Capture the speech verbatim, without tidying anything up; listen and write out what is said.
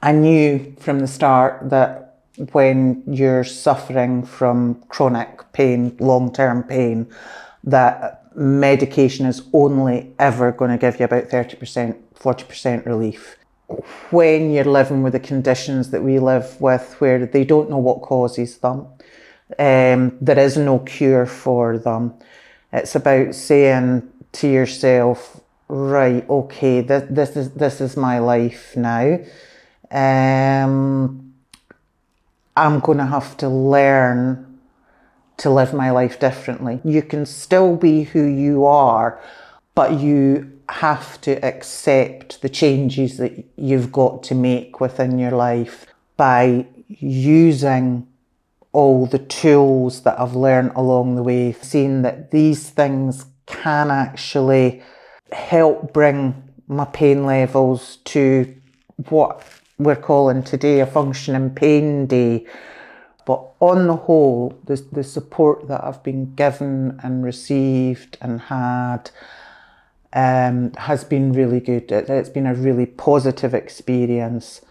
I knew from the start that when you're suffering from chronic pain, long-term pain, that medication is only ever going to give you about thirty percent, forty percent relief. When you're living with the conditions that we live with, where they don't know what causes them, um, there is no cure for them. It's about saying to yourself, right, okay, this, this is this is my life now. Um, I'm going to have to learn to live my life differently. You can still be who you are, but you have to accept the changes that you've got to make within your life by using all the tools that I've learned along the way, seeing that these things can actually help bring my pain levels to what we're calling today a functioning pain day. But on the whole, the, the support that I've been given and received and had um, has been really good. It, it's been a really positive experience.